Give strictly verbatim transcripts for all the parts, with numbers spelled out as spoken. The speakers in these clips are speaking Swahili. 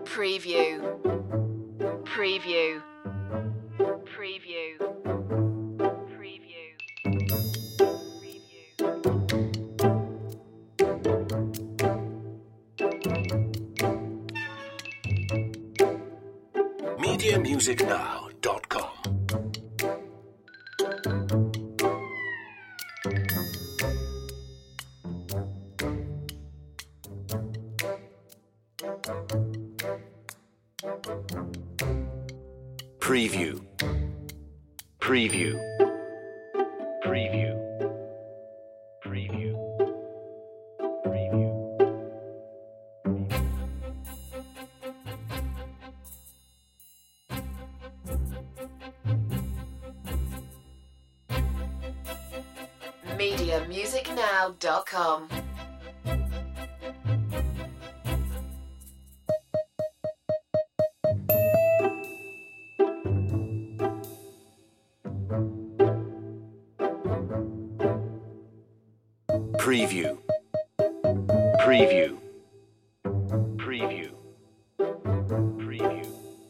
Preview. Preview. Preview. Preview. media music now dot com. Preview. Preview. Preview. Preview. Preview. media music now dot com. Preview. Preview. Preview. Preview.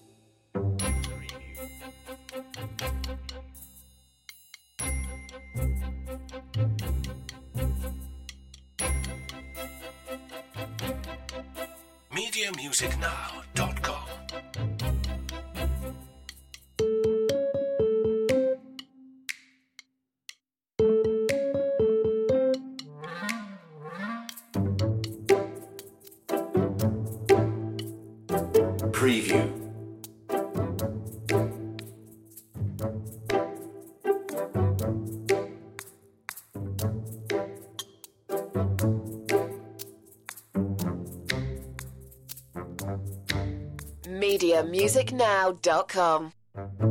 media music now dot com. Preview. media music now dot com.